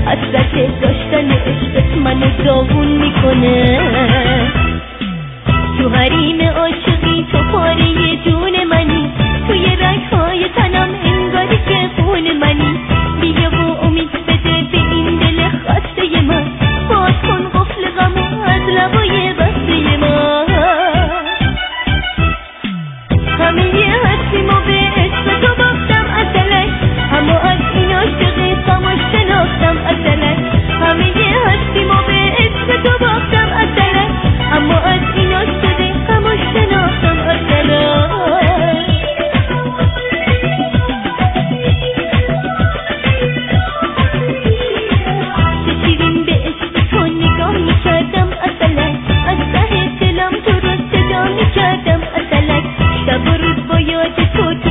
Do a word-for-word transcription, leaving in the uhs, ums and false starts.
حسرت داشتن عشقت منو داغون میکنه. تو حریم عاشقی تو پاره جون منی، توی رگ‌های تنم انگاری که خون منی. بیا و امید بده به این دل خسته من، باز کن قفل غمو از لبای بسته من. همه هستیم و به عشق تو باختم اصلک، اما از این عاشقی خاموش شناختم اصلک. همه هستیم و به عشق تو باختم اصلک، اما از این عاشقی خاموش شناختم اصلک. چشیرین به عشق تو نگاه میکردم اصلک، از ته دلم تو رو صدا میکردم اصلک. شب و روز با یاد تو